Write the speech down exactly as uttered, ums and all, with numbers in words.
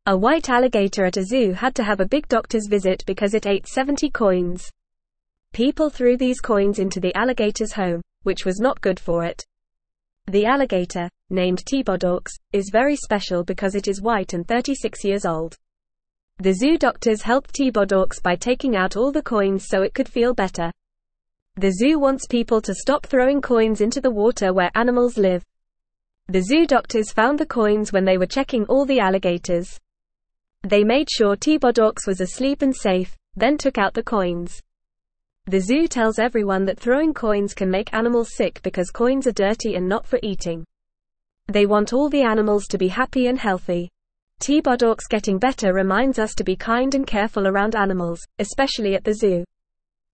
A white alligator at a zoo had to have a big doctor's visit because it ate seventy coins. People threw these coins into the alligator's home, which was not good for it. The alligator, named T-Bodox, is very special because it is white and thirty-six years old. The zoo doctors helped T-Bodox by taking out all the coins so it could feel better. The zoo wants people to stop throwing coins into the water where animals live. The zoo doctors found the coins when they were checking all the alligators. They made sure T-Bodox was asleep and safe, then took out the coins. The zoo tells everyone that throwing coins can make animals sick because coins are dirty and not for eating. They want all the animals to be happy and healthy. T-Bodox getting better reminds us to be kind and careful around animals, especially at the zoo.